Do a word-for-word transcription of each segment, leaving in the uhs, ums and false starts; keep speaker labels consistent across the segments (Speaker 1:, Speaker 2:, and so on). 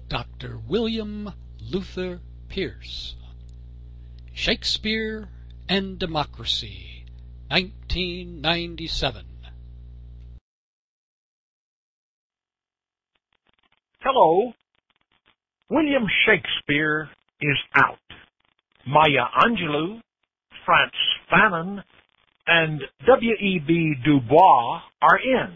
Speaker 1: Doctor William Luther Pierce. Shakespeare and Democracy, nineteen ninety-seven.
Speaker 2: Hello. William Shakespeare is out. Maya Angelou, Frantz Fanon, and W E B Du Bois are in.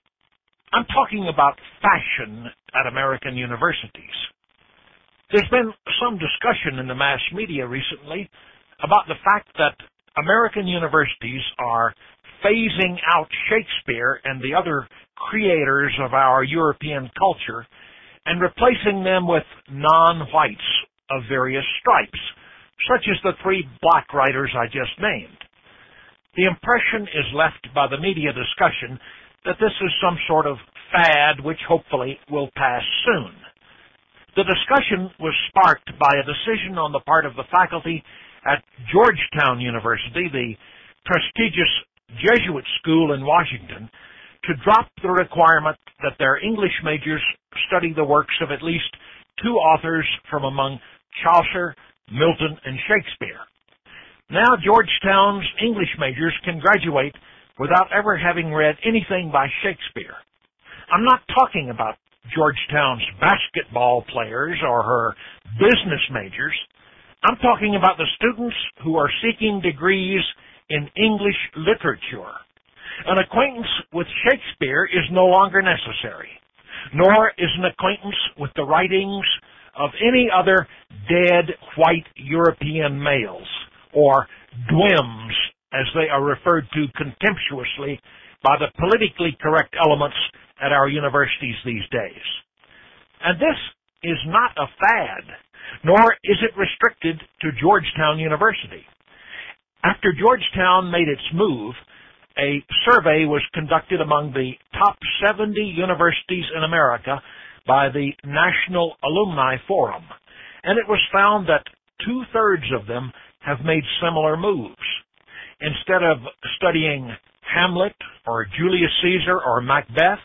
Speaker 2: I'm talking about fashion at American universities. There's been some discussion in the mass media recently about the fact that American universities are phasing out Shakespeare and the other creators of our European culture and replacing them with non-whites of various stripes, such as the three black writers I just named. The impression is left by the media discussion that this is some sort of fad which hopefully will pass soon. The discussion was sparked by a decision on the part of the faculty at Georgetown University, the prestigious Jesuit school in Washington, to drop the requirement that their English majors study the works of at least two authors from among Chaucer, Milton, and Shakespeare. Now Georgetown's English majors can graduate without ever having read anything by Shakespeare. I'm not talking about Georgetown's basketball players or her business majors. I'm talking about the students who are seeking degrees in English literature. An acquaintance with Shakespeare is no longer necessary, nor is an acquaintance with the writings of any other dead white European males, or dwims, as they are referred to contemptuously by the politically correct elements at our universities these days. And this is not a fad, nor is it restricted to Georgetown University. After Georgetown made its move, a survey was conducted among the top seventy universities in America by the National Alumni Forum, and it was found that two-thirds of them have made similar moves. Instead of studying Hamlet or Julius Caesar or Macbeth,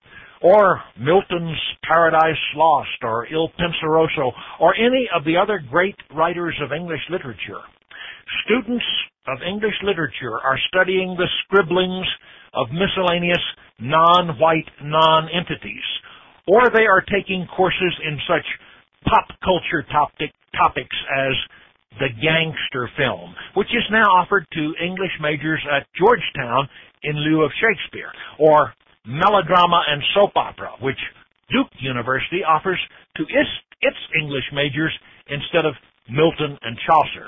Speaker 2: or Milton's Paradise Lost or Il Penseroso, or any of the other great writers of English literature, students of English literature are studying the scribblings of miscellaneous non-white non-entities, or they are taking courses in such pop culture topic, topics as the gangster film, which is now offered to English majors at Georgetown in lieu of Shakespeare, or melodrama and soap opera, which Duke University offers to its, its English majors instead of Milton and Chaucer.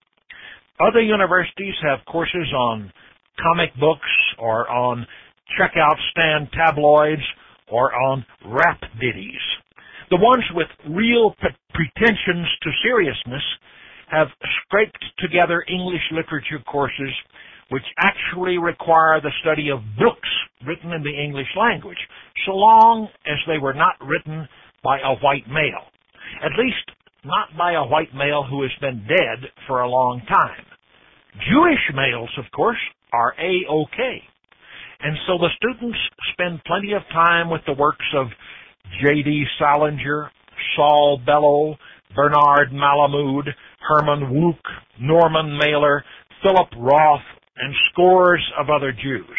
Speaker 2: Other universities have courses on comic books or on checkout stand tabloids or on rap ditties. The ones with real pretensions to seriousness have scraped together English literature courses which actually require the study of books written in the English language, so long as they were not written by a white male. At least not by a white male who has been dead for a long time. Jewish males, of course, are A-OK. And so the students spend plenty of time with the works of J D Salinger, Saul Bellow, Bernard Malamud, Herman Wouk, Norman Mailer, Philip Roth, and scores of other Jews.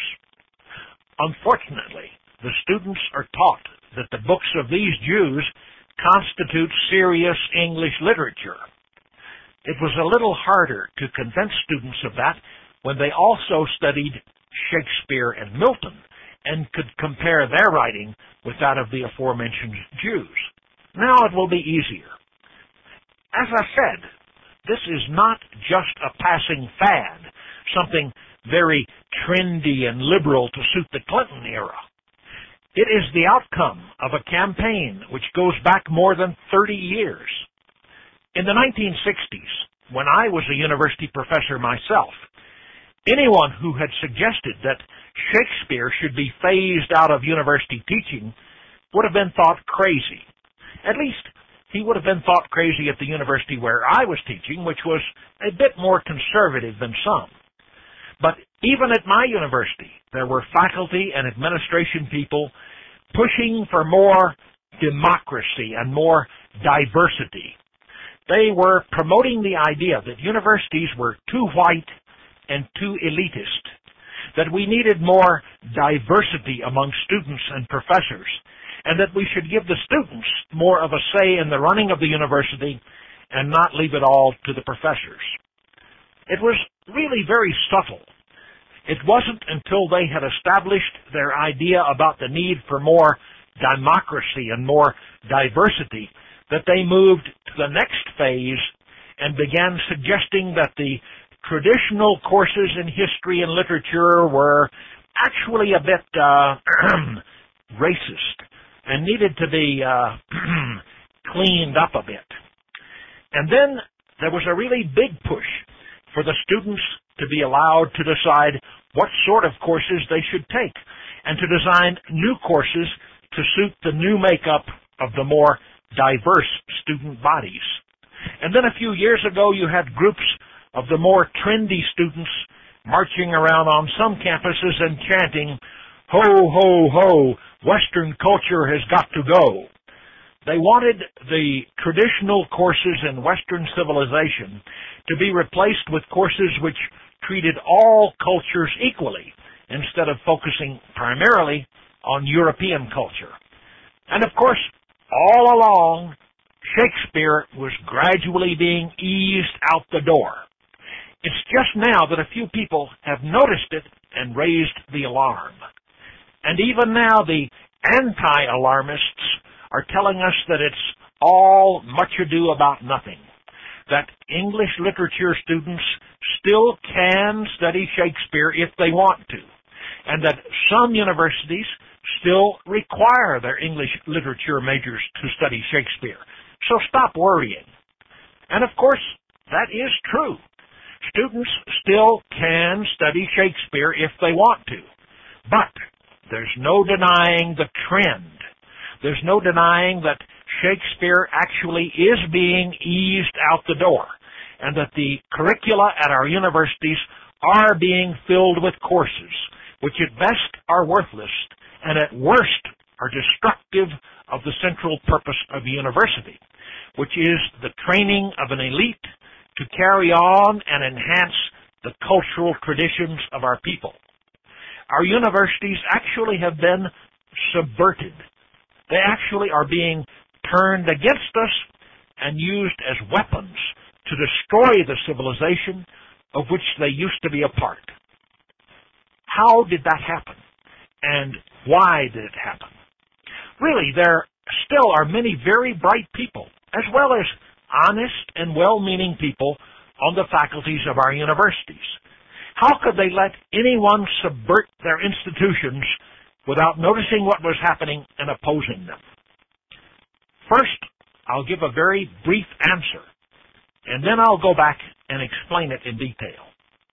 Speaker 2: Unfortunately, the students are taught that the books of these Jews constitute serious English literature. It was a little harder to convince students of that when they also studied Shakespeare and Milton and could compare their writing with that of the aforementioned Jews. Now it will be easier. As I said, this is not just a passing fad, something very trendy and liberal to suit the Clinton era. It is the outcome of a campaign which goes back more than thirty years. In the nineteen sixties, when I was a university professor myself, anyone who had suggested that Shakespeare should be phased out of university teaching would have been thought crazy. At least, he would have been thought crazy at the university where I was teaching, which was a bit more conservative than some. But even at my university, there were faculty and administration people pushing for more democracy and more diversity. They were promoting the idea that universities were too white and too elitist, that we needed more diversity among students and professors, and that we should give the students more of a say in the running of the university and not leave it all to the professors. It was really very subtle. It wasn't until they had established their idea about the need for more democracy and more diversity that they moved to the next phase and began suggesting that the traditional courses in history and literature were actually a bit uh, racist and needed to be uh, cleaned up a bit. And then there was a really big push for the students to be allowed to decide what sort of courses they should take and to design new courses to suit the new makeup of the more diverse student bodies. And then a few years ago you had groups of the more trendy students marching around on some campuses and chanting, "Ho, ho, ho, Western culture has got to go." They wanted the traditional courses in Western civilization to be replaced with courses which treated all cultures equally instead of focusing primarily on European culture. And of course, all along, Shakespeare was gradually being eased out the door. It's just now that a few people have noticed it and raised the alarm. And even now, the anti-alarmists are telling us that it's all much ado about nothing, that English literature students still can study Shakespeare if they want to, and that some universities still require their English literature majors to study Shakespeare. So stop worrying. And of course, that is true. Students still can study Shakespeare if they want to. But there's no denying the trend. There's no denying that Shakespeare actually is being eased out the door, and that the curricula at our universities are being filled with courses, which at best are worthless, and at worst are destructive of the central purpose of a university, which is the training of an elite to carry on and enhance the cultural traditions of our people. Our universities actually have been subverted. They actually are being turned against us and used as weapons to destroy the civilization of which they used to be a part. How did that happen? And why did it happen? Really, there still are many very bright people, as well as honest and well-meaning people on the faculties of our universities. How could they let anyone subvert their institutions without noticing what was happening and opposing them? First, I'll give a very brief answer, and then I'll go back and explain it in detail.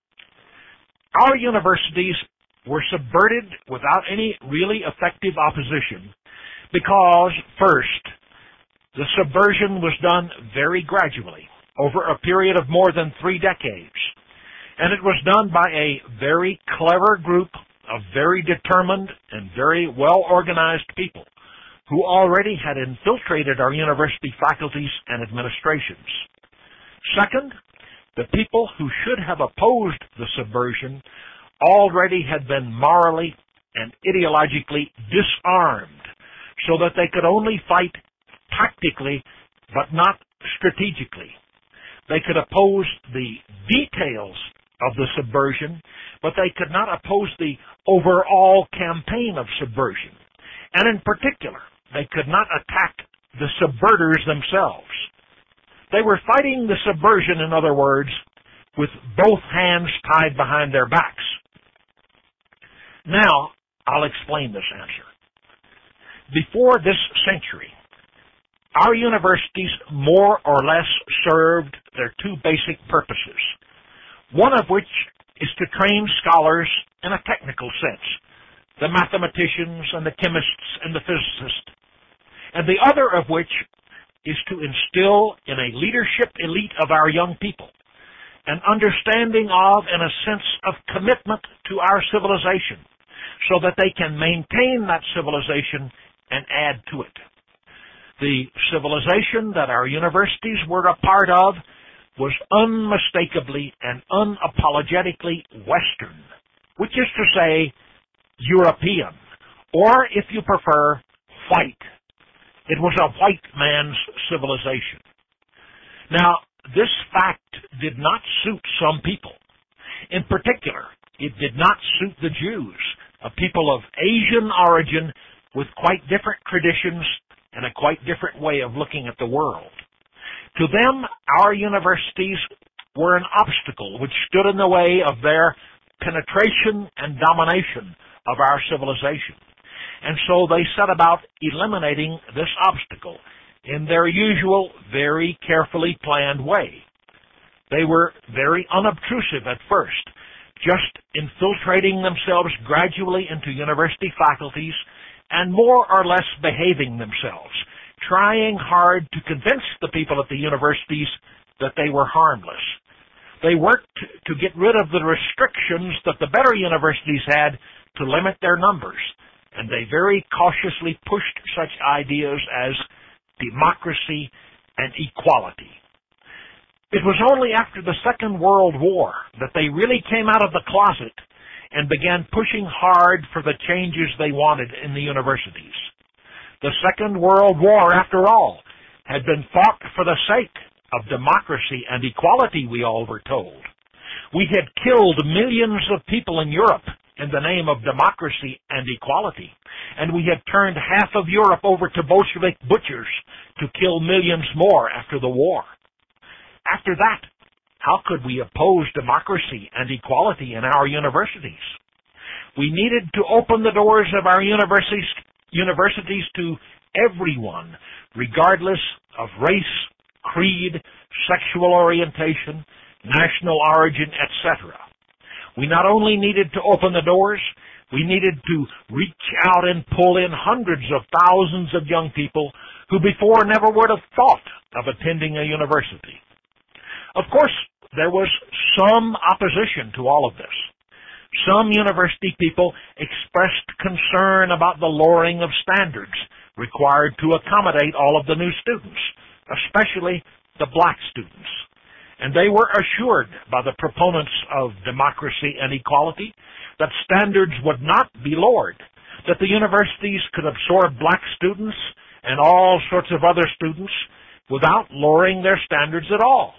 Speaker 2: Our universities were subverted without any really effective opposition because, first, the subversion was done very gradually, over a period of more than three decades, and it was done by a very clever group of very determined and very well-organized people who already had infiltrated our university faculties and administrations. Second, the people who should have opposed the subversion already had been morally and ideologically disarmed so that they could only fight tactically but not strategically. They could oppose the details of the subversion, but they could not oppose the overall campaign of subversion. And in particular, they could not attack the subverters themselves. They were fighting the subversion, in other words, with both hands tied behind their backs. Now, I'll explain this answer. Before this century, our universities more or less served their two basic purposes, one of which is to train scholars in a technical sense, the mathematicians and the chemists and the physicists, and the other of which is to instill in a leadership elite of our young people an understanding of and a sense of commitment to our civilization so that they can maintain that civilization and add to it. The civilization that our universities were a part of was unmistakably and unapologetically Western, which is to say, European, or if you prefer, white. It was a white man's civilization. Now, this fact did not suit some people. In particular, it did not suit the Jews, a people of Asian origin with quite different traditions and a quite different way of looking at the world. To them, our universities were an obstacle which stood in the way of their penetration and domination of our civilization. And so they set about eliminating this obstacle in their usual, very carefully planned way. They were very unobtrusive at first, just infiltrating themselves gradually into university faculties and more or less behaving themselves, trying hard to convince the people at the universities that they were harmless. They worked to get rid of the restrictions that the better universities had to limit their numbers, and they very cautiously pushed such ideas as democracy and equality. It was only after the Second World War that they really came out of the closet and began pushing hard for the changes they wanted in the universities. The Second World War, after all, had been fought for the sake of democracy and equality, we all were told. We had killed millions of people in Europe in the name of democracy and equality, and we had turned half of Europe over to Bolshevik butchers to kill millions more after the war. After that, how could we oppose democracy and equality in our universities? We needed to open the doors of our universities, universities to everyone, regardless of race, creed, sexual orientation, national origin, et cetera. We not only needed to open the doors, we needed to reach out and pull in hundreds of thousands of young people who before never would have thought of attending a university. Of course, there was some opposition to all of this. Some university people expressed concern about the lowering of standards required to accommodate all of the new students, especially the black students. And they were assured by the proponents of democracy and equality that standards would not be lowered, that the universities could absorb black students and all sorts of other students without lowering their standards at all.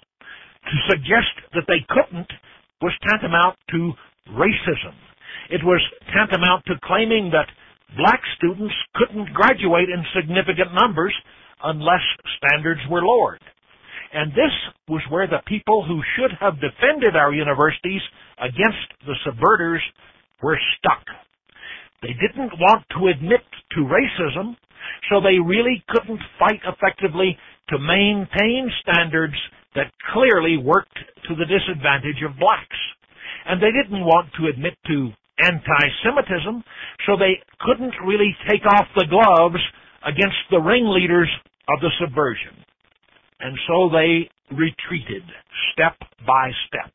Speaker 2: To suggest that they couldn't was tantamount to racism. It was tantamount to claiming that black students couldn't graduate in significant numbers unless standards were lowered. And this was where the people who should have defended our universities against the subverters were stuck. They didn't want to admit to racism, so they really couldn't fight effectively to maintain standards that clearly worked to the disadvantage of blacks. And they didn't want to admit to anti-Semitism, so they couldn't really take off the gloves against the ringleaders of the subversion. And so they retreated step by step.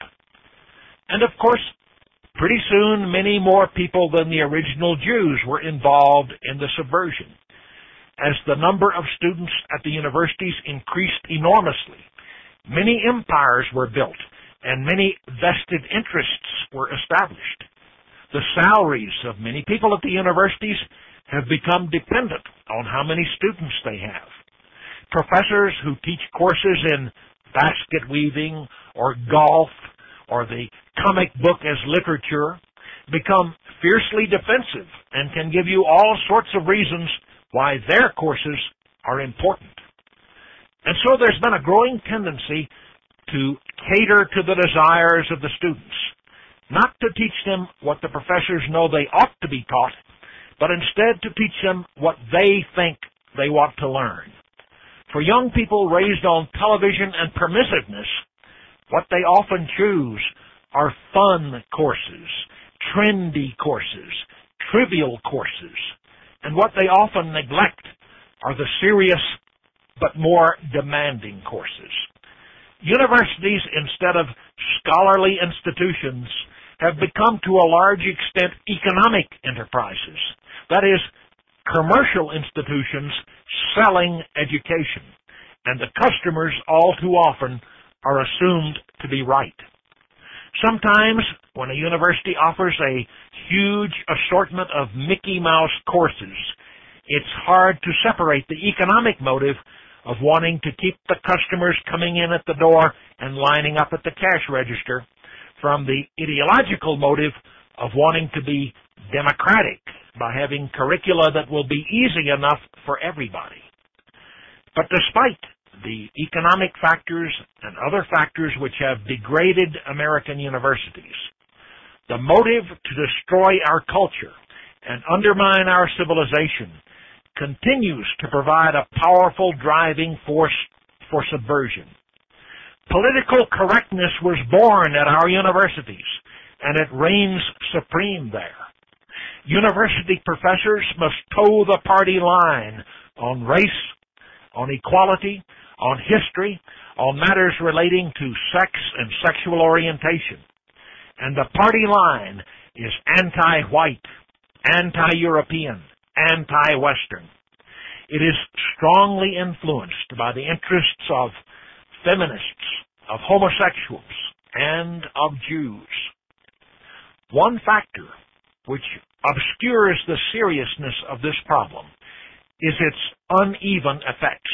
Speaker 2: And of course, pretty soon many more people than the original Jews were involved in the subversion. As the number of students at the universities increased enormously, many empires were built and many vested interests were established. The salaries of many people at the universities have become dependent on how many students they have. Professors who teach courses in basket weaving or golf or the comic book as literature become fiercely defensive and can give you all sorts of reasons why their courses are important. And so there's been a growing tendency to cater to the desires of the students, not to teach them what the professors know they ought to be taught, but instead to teach them what they think they want to learn. For young people raised on television and permissiveness, what they often choose are fun courses, trendy courses, trivial courses, and what they often neglect are the serious but more demanding courses. Universities, instead of scholarly institutions, have become to a large extent economic enterprises. That is, commercial institutions selling education, and the customers all too often are assumed to be right. Sometimes, when a university offers a huge assortment of Mickey Mouse courses, it's hard to separate the economic motive of wanting to keep the customers coming in at the door and lining up at the cash register from the ideological motive of wanting to be democratic by having curricula that will be easy enough for everybody. But despite the economic factors and other factors which have degraded American universities, the motive to destroy our culture and undermine our civilization continues to provide a powerful driving force for subversion. Political correctness was born at our universities, and it reigns supreme there. University professors must toe the party line on race, on equality, on history, on matters relating to sex and sexual orientation. And the party line is anti-white, anti-European, anti-Western. It is strongly influenced by the interests of feminists, of homosexuals, and of Jews. One factor which obscures the seriousness of this problem is its uneven effects.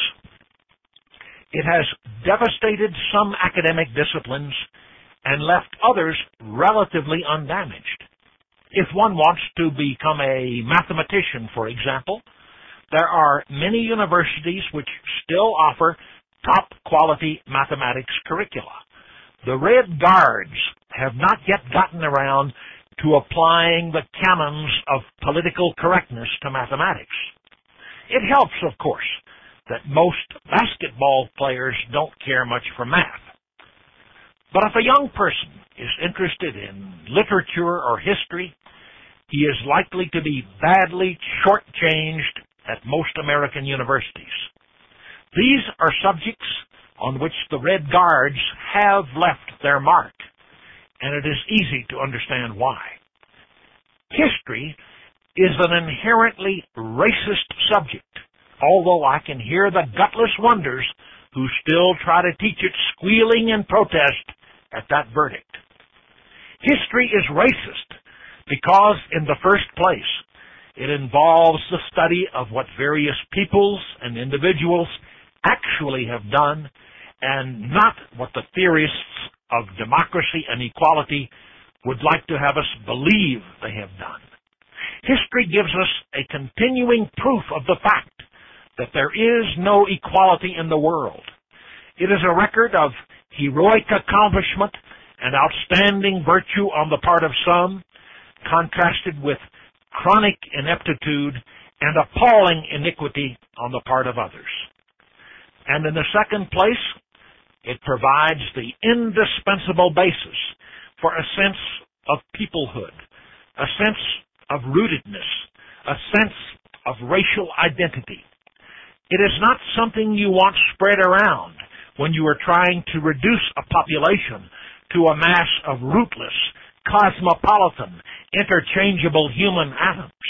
Speaker 2: It has devastated some academic disciplines and left others relatively undamaged. If one wants to become a mathematician, for example, there are many universities which still offer top-quality mathematics curricula. The Red Guards have not yet gotten around to applying the canons of political correctness to mathematics. It helps, of course, that most basketball players don't care much for math. But if a young person is interested in literature or history, he is likely to be badly shortchanged at most American universities. These are subjects on which the Red Guards have left their mark, and it is easy to understand why. History is an inherently racist subject, although I can hear the gutless wonders who still try to teach it squealing in protest at that verdict. History is racist because, in the first place, it involves the study of what various peoples and individuals actually have done, and not what the theorists of democracy and equality would like to have us believe they have done. History gives us a continuing proof of the fact that there is no equality in the world. It is a record of heroic accomplishment and outstanding virtue on the part of some, contrasted with chronic ineptitude and appalling iniquity on the part of others. And in the second place, it provides the indispensable basis for a sense of peoplehood, a sense of rootedness, a sense of racial identity. It is not something you want spread around when you are trying to reduce a population to a mass of rootless, cosmopolitan, interchangeable human atoms.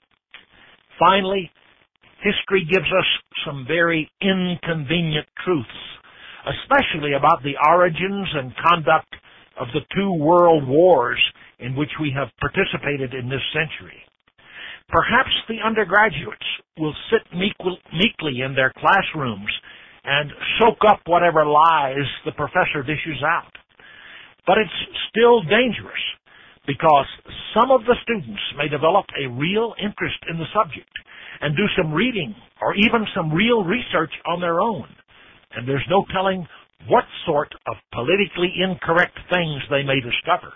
Speaker 2: Finally, history gives us some very inconvenient truths, especially about the origins and conduct of the two world wars in which we have participated in this century. Perhaps the undergraduates will sit meekly in their classrooms and soak up whatever lies the professor dishes out. But it's still dangerous, because some of the students may develop a real interest in the subject and do some reading or even some real research on their own. And there's no telling what sort of politically incorrect things they may discover.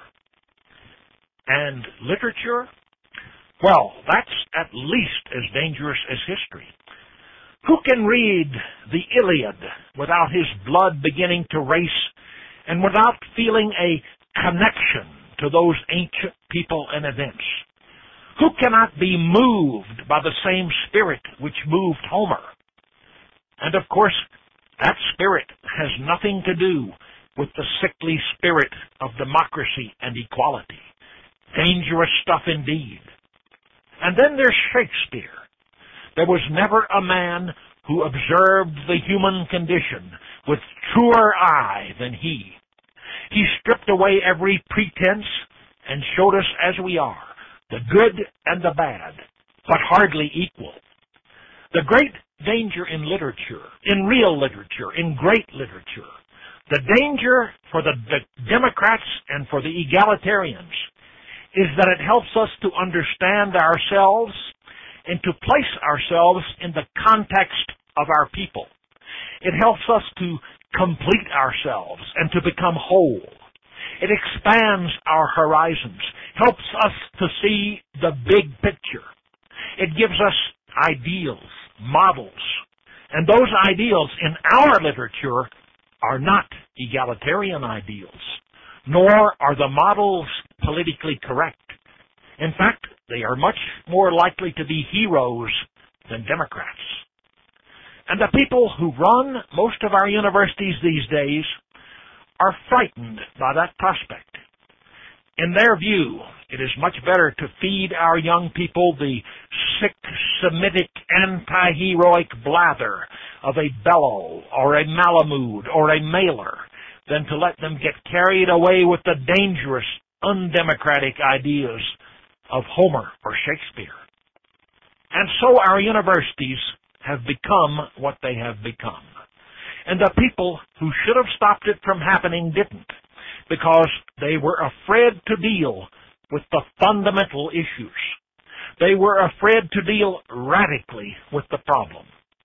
Speaker 2: And literature? Well, that's at least as dangerous as history. Who can read the Iliad without his blood beginning to race and without feeling a connection to those ancient people and events? Who cannot be moved by the same spirit which moved Homer? And of course, that spirit has nothing to do with the sickly spirit of democracy and equality. Dangerous stuff indeed. And then there's Shakespeare. There was never a man who observed the human condition with truer eye than he. He stripped away every pretense and showed us as we are, the good and the bad, but hardly equal. The great danger in literature, in real literature, in great literature, the danger for the, the Democrats and for the egalitarians is that it helps us to understand ourselves and to place ourselves in the context of our people. It helps us to complete ourselves and to become whole. It expands our horizons, helps us to see the big picture. It gives us ideals, models, and those ideals in our literature are not egalitarian ideals, nor are the models politically correct. In fact, they are much more likely to be heroes than Democrats. And the people who run most of our universities these days are frightened by that prospect. In their view, it is much better to feed our young people the sick, Semitic, anti-heroic blather of a Bellow or a Malamud or a Mailer than to let them get carried away with the dangerous, undemocratic ideas of Homer or Shakespeare. And so our universities have become what they have become. And the people who should have stopped it from happening didn't, because they were afraid to deal with the fundamental issues. They were afraid to deal radically with the problem.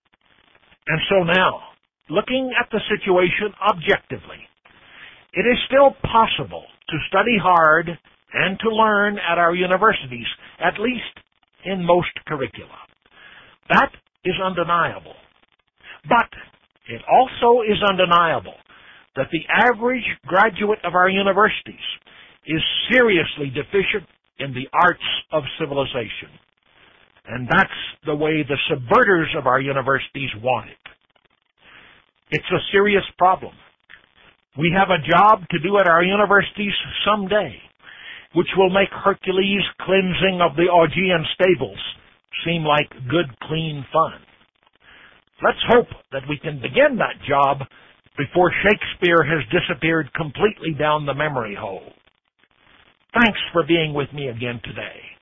Speaker 2: And so now, looking at the situation objectively, it is still possible to study hard and to learn at our universities, at least in most curricula. That is undeniable. But it also is undeniable that the average graduate of our universities is seriously deficient in the arts of civilization. And that's the way the subverters of our universities want it. It's a serious problem. We have a job to do at our universities someday, which will make Hercules' cleansing of the Augean stables seem like good, clean fun. Let's hope that we can begin that job before Shakespeare has disappeared completely down the memory hole. Thanks for being with me again today.